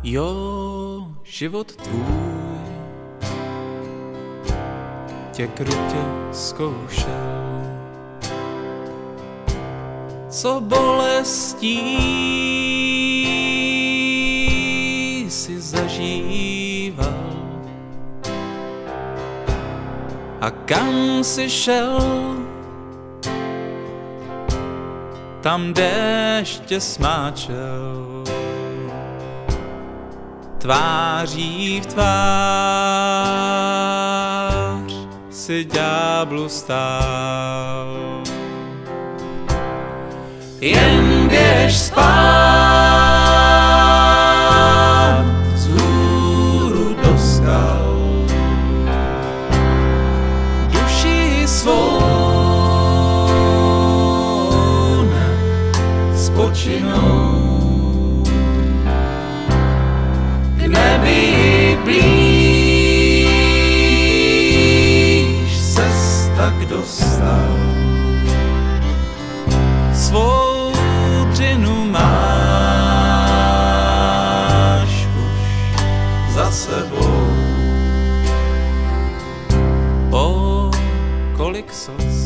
Jo, život tvůj tě krutě zkoušel, co bolestí si zažíval a kam si šel, tam déšť tě smáčel. Tváří v tvář si ďáblu stál. Jen běž spát vzhůru do skal, duši svou nech spočinou. K nebi blíž ses tak dostal, svou dřinu máš už za sebou. O kolik sos